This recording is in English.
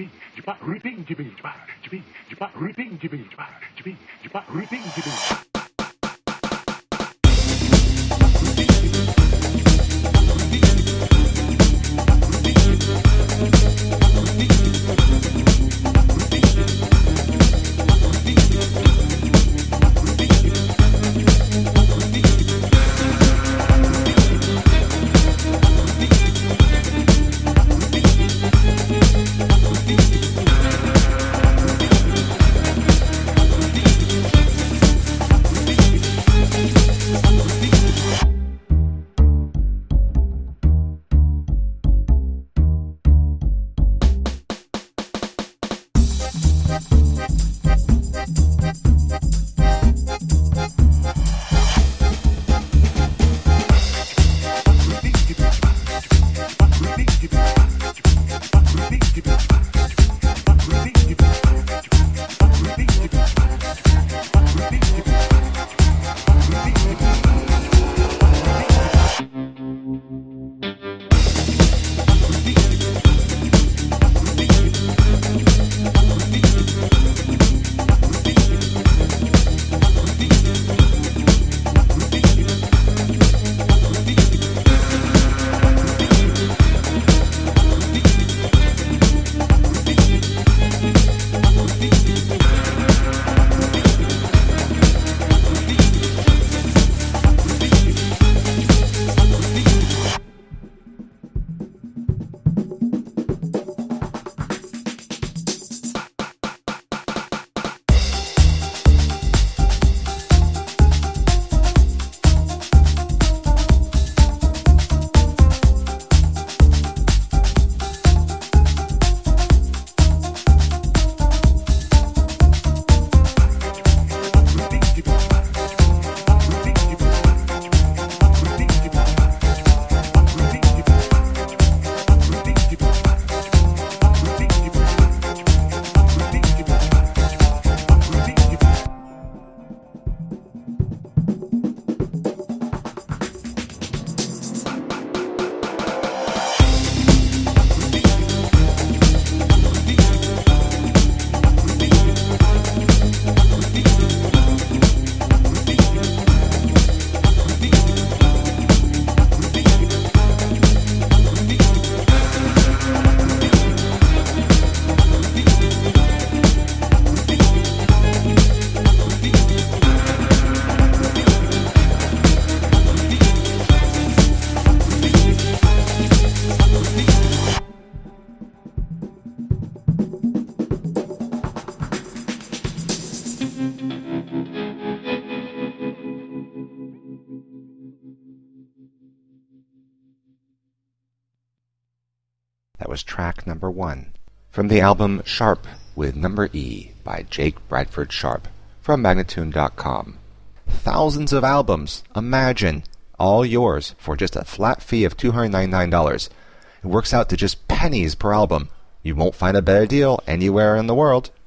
That was track number 1 from the album Sharp with Number E by Jake Bradford Sharp from Magnatune.com. Thousands of albums, imagine, all yours for just a flat fee of $299. It works out to just pennies per album. You won't find a better deal anywhere in the world.